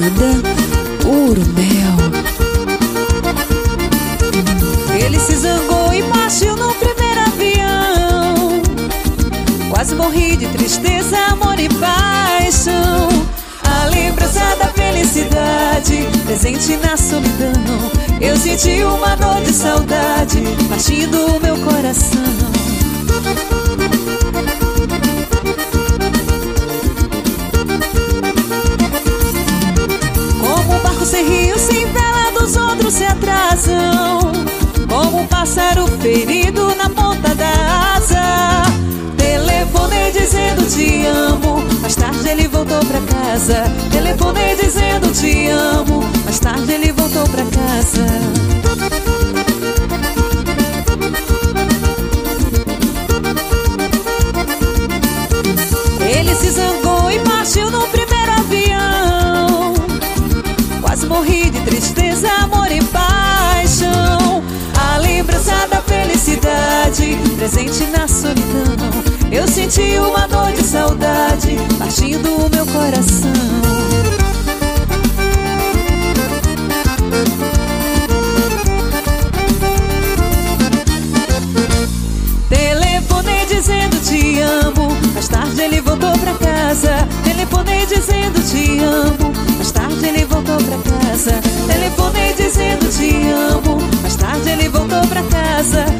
Banda Urmel. Ele se zangou e partiu no primeiro avião. Quase morri de tristeza, amor e paixão. A lembrança da felicidade presente na solidão. Eu senti uma dor de saudade partindo o meu coração. Como um barco sem rio, sem vela, dos outros se atrasam. Como um pássaro ferido na ponta da asa. Telefonei dizendo te amo, mais tarde ele voltou pra casa. Telefonei dizendo te amo, mais tarde ele voltou pra casa. Ele se zangou e partiu no primeiro avião. Quase morri de tristeza, amor e paixão. A lembrança da felicidade presente na solidão. Eu senti uma dor de saudade partindo o meu coração. Telefonei dizendo te amo, mais tarde ele voltou pra casa. Telefonei dizendo te amo, mais tarde ele voltou pra casa. Telefonei dizendo te amo, mais tarde ele voltou pra casa.